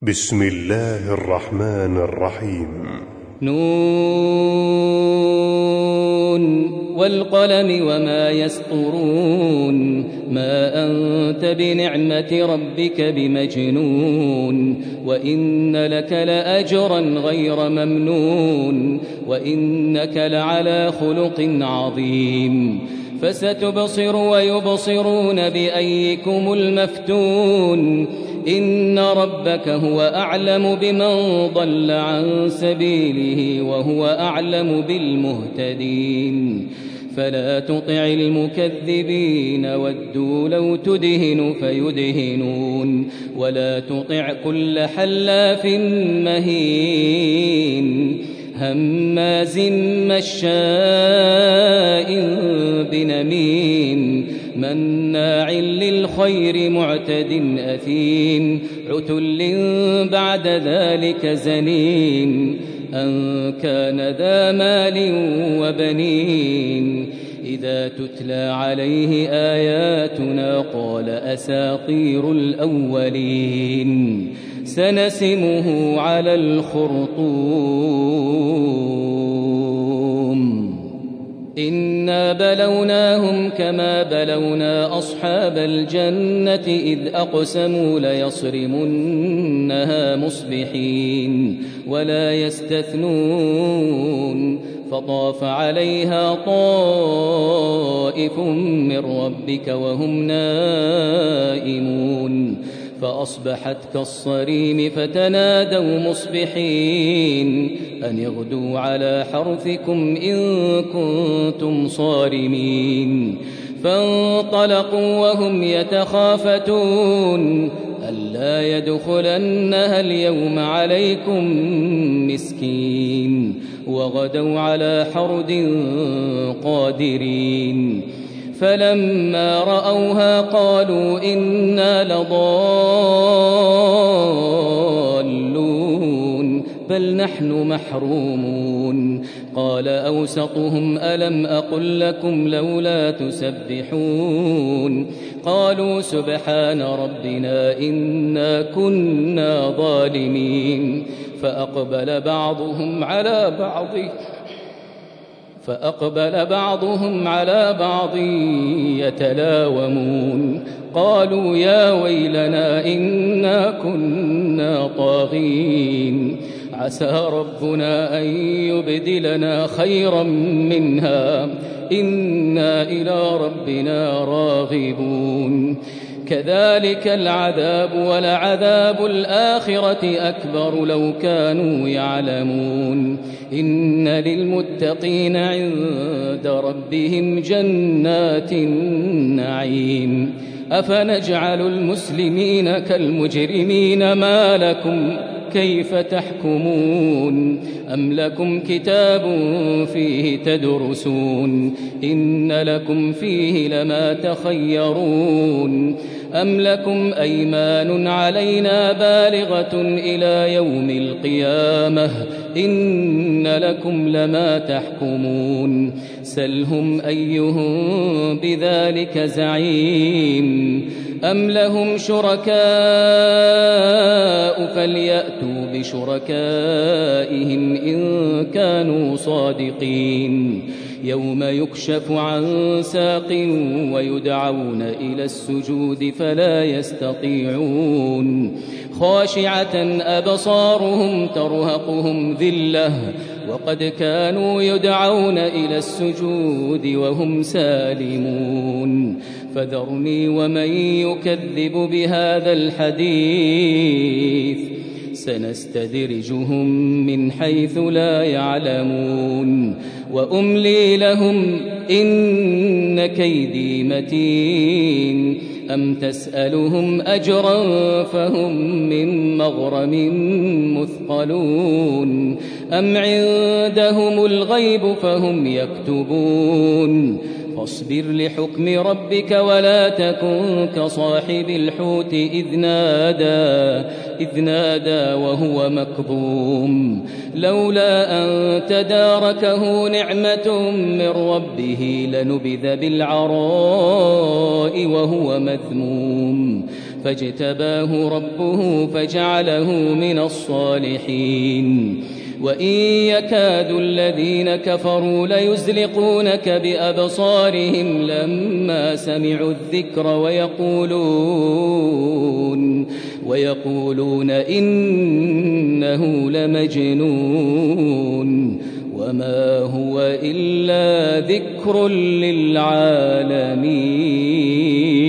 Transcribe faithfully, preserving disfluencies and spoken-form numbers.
بسم الله الرحمن الرحيم. نون والقلم وما يسطرون ما أنت بنعمة ربك بمجنون وإن لك لأجرا غير ممنون وإنك لعلى خلق عظيم فستبصر ويبصرون بأيكم المفتون إن ربك هو أعلم بمن ضل عن سبيله وهو أعلم بالمهتدين فلا تطع المكذبين ودوا لو تدهن فيدهنون ولا تطع كل حلاف مهين هماز مشاء بنميم مناع للخير معتد أثيم عتل بعد ذلك زنيم أن كان ذا مال وبنين إذا تتلى عليه آياتنا قال أساطير الأولين سنسمه على الخرطوم إنا بلوناهم كما بلونا أصحاب الجنة إذ أقسموا ليصرمنها مصبحين ولا يستثنون فطاف عليها طائف من ربك وهم نائمون فأصبحت كالصريم فتنادوا مصبحين أن اغدوا على حرثكم إن كنتم صارمين فانطلقوا وهم يتخافتون ألا يدخلنها اليوم عليكم مسكين وغدوا على حرد قادرين فلما رأوها قالوا إنا لضالون بل نحن محرومون قال أوسطهم ألم أقل لكم لولا تسبحون قالوا سبحان ربنا إنا كنا ظالمين فأقبل بعضهم على بعض فأقبل بعضهم على بعض يتلاومون قالوا يا ويلنا إنا كنا طاغين عسى ربنا أن يبدلنا خيرا منها إنا إلى ربنا راغبون كذلك العذاب ولعذاب الآخرة أكبر لو كانوا يعلمون إن للمتقين عند ربهم جنات النعيم أفنجعل المسلمين كالمجرمين ما لكم كيف تحكمون أم لكم كتاب فيه تدرسون إن لكم فيه لما تخيرون أم لكم أيمان علينا بالغة إلى يوم القيامة إن لكم لما تحكمون سلهم أيهم بذلك زعيم أم لهم شركاء فليأتوا بشركائهم إن كانوا صادقين يوم يكشف عن ساق ويدعون إلى السجود فلا يستطيعون خاشعة أبصارهم ترهقهم ذلة وقد كانوا يدعون إلى السجود وهم سالمون فذرني ومن يكذب بهذا الحديث سنستدرجهم من حيث لا يعلمون وأملي لهم إن كيدي متين أم تسألهم أجرا فهم من مغرم مثقلون أم عندهم الغيب فهم يكتبون فاصبر لحكم ربك ولا تكن كصاحب الحوت إذ نادى إذ نادى وهو مكظوم لولا أن تداركه نعمة من ربه لنبذ بالعراء وهو مذموم فاجتباه ربه فجعله من الصالحين وإن يكاد الذين كفروا ليزلقونك بأبصارهم لما سمعوا الذكر ويقولون ويقولون إنه لمجنون وما هو إلا ذكر للعالمين.